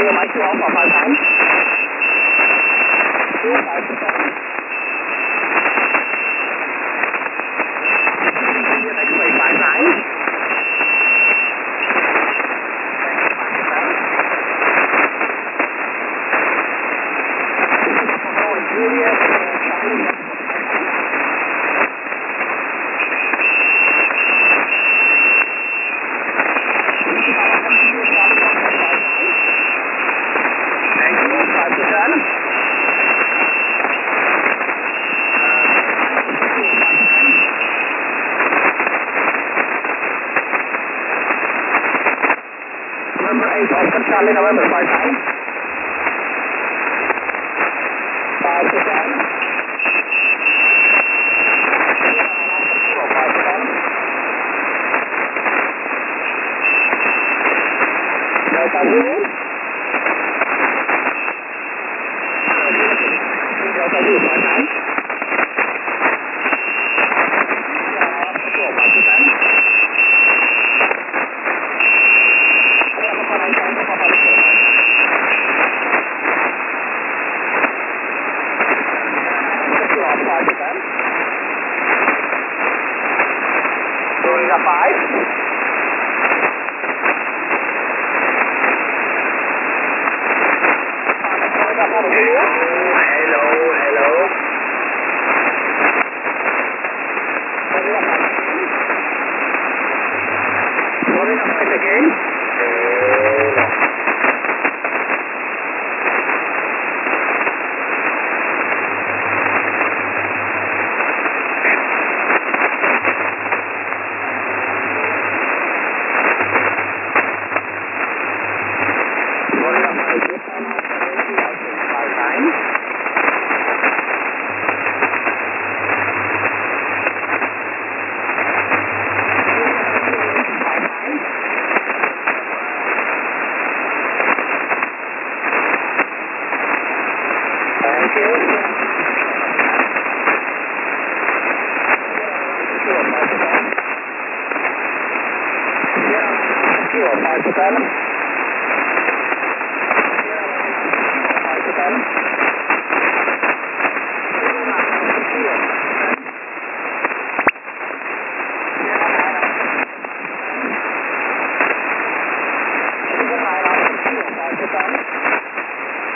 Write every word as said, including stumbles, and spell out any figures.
Charlie, Mike two Alpha, five nine. Two, five seven. Next way, five nine. Juliet, Charlie. November eight, Oscar Charlie, November five nine. five to ten. five to ten. Delta Zulu. Delta Zulu, five nine. five to ten. Florida five. Hello, hello. Florida five again.